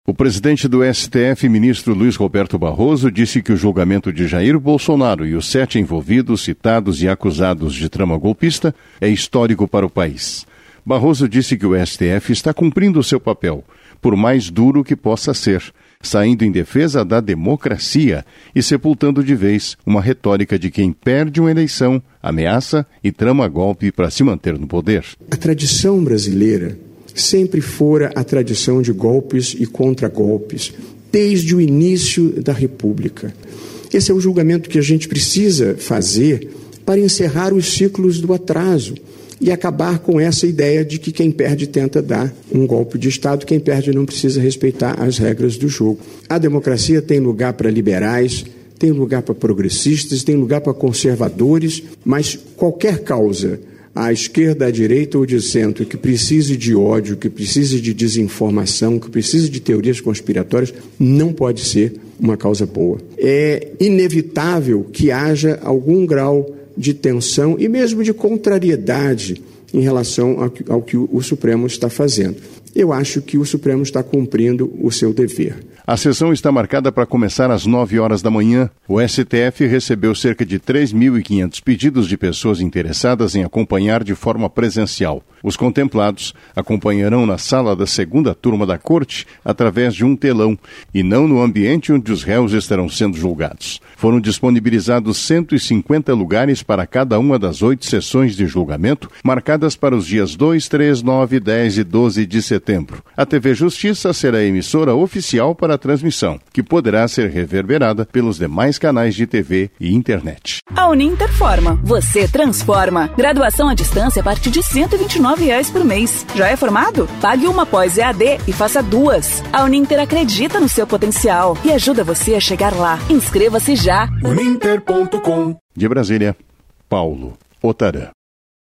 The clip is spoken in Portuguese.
O presidente do STF, ministro Luiz Roberto Barroso, disse que o julgamento de Jair Bolsonaro e os 7 envolvidos, citados e acusados de trama golpista é histórico para o país. Barroso disse que o STF está cumprindo o seu papel, por mais duro que possa ser, saindo em defesa da democracia e sepultando de vez uma retórica de quem perde uma eleição, ameaça e trama golpe para se manter no poder. A tradição brasileira sempre fora a tradição de golpes e contragolpes, desde o início da República. Esse é o julgamento que a gente precisa fazer para encerrar os ciclos do atraso e acabar com essa ideia de que quem perde tenta dar um golpe de Estado, quem perde não precisa respeitar as regras do jogo. A democracia tem lugar para liberais, tem lugar para progressistas, tem lugar para conservadores, mas qualquer causa, à esquerda, à direita ou de centro, que precise de ódio, que precise de desinformação, que precise de teorias conspiratórias, não pode ser uma causa boa. É inevitável que haja algum grau de tensão e mesmo de contrariedade em relação ao que o Supremo está fazendo. Eu acho que o Supremo está cumprindo o seu dever. A sessão está marcada para começar às 9 horas da manhã. O STF recebeu cerca de 3.500 pedidos de pessoas interessadas em acompanhar de forma presencial. Os contemplados acompanharão na sala da segunda turma da Corte através de um telão e não no ambiente onde os réus estarão sendo julgados. Foram disponibilizados 150 lugares para cada uma das 8 sessões de julgamento, marcadas para os dias 2, 3, 9, 10 e 12 de setembro. A TV Justiça será a emissora oficial para a transmissão, que poderá ser reverberada pelos demais canais de TV e internet. A Uninter forma, você transforma. Graduação à distância a partir de R$ 129 por mês. Já é formado? Pague uma pós EAD e faça 2. A Uninter acredita no seu potencial e ajuda você a chegar lá. Inscreva-se já. Uninter.com. De Brasília, Paulo Otarã.